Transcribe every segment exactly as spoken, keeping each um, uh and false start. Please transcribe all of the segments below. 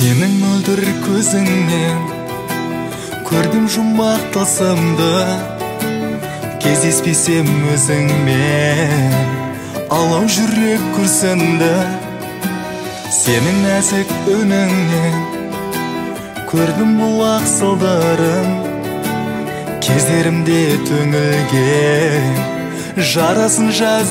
Сенің мөлдір көзіңнен көрдім жұмбақ тылсымды. Кездеспесем өзіңмен алау жүрек күрсінді. Сенің нәзік үніңнен көрдім бұлақ сылдырын. Кездерімде түңілген жарасын жаз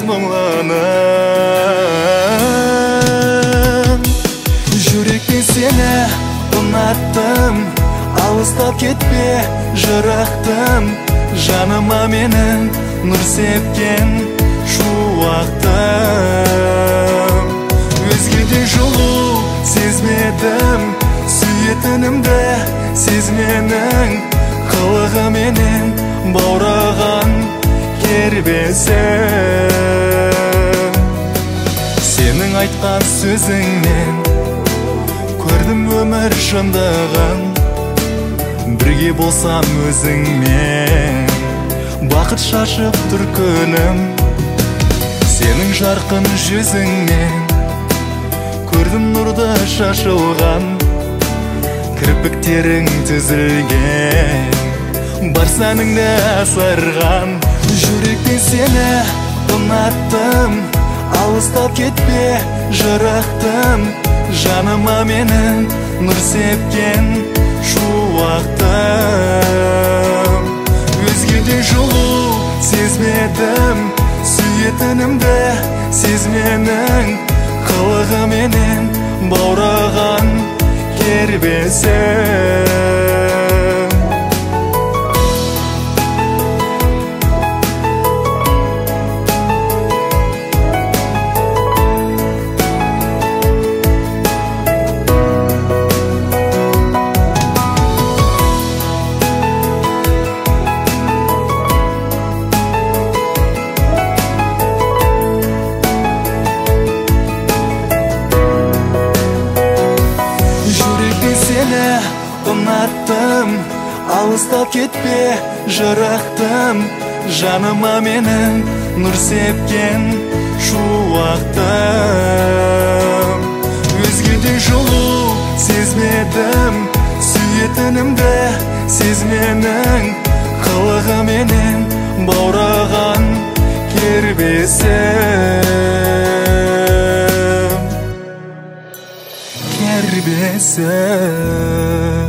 мұңлының. Жүрекпен сені ұнаттым, алыстап кетпе жырақтым. Жаныма менің нұр сепкен шуақтым. Өзгеде жылу сезмедім, сүйетінімді сезменің. Қылығы менен баураған кербесім. Сенің айтқан сөзіңнен көрдім өмір шындығын. Бірге болсам өзіңмен бақыт шашып тұр күнім. Сенің жарқын жүзіңнен көрдім нұрды шашылған. Кірпіктерің түзілген бар сәніңді асырған. Жүрекпен сені ұнаттым, алыстап кетпе жырақтым. Жаныма менің нұр сепкен шуақтым. Өзгеде жылу сезмедім, сүйетінімді сезменің. Қылығы менен баураған кербесім. Сені ұнаттым, алыстап кетпе жырақтым. Жаныма менің нұр сепкен шуақтым. Өзгеде жылу сезмедім, сүйетінімді сезменің. Қылығы менен баураған кербесім. Кербесім.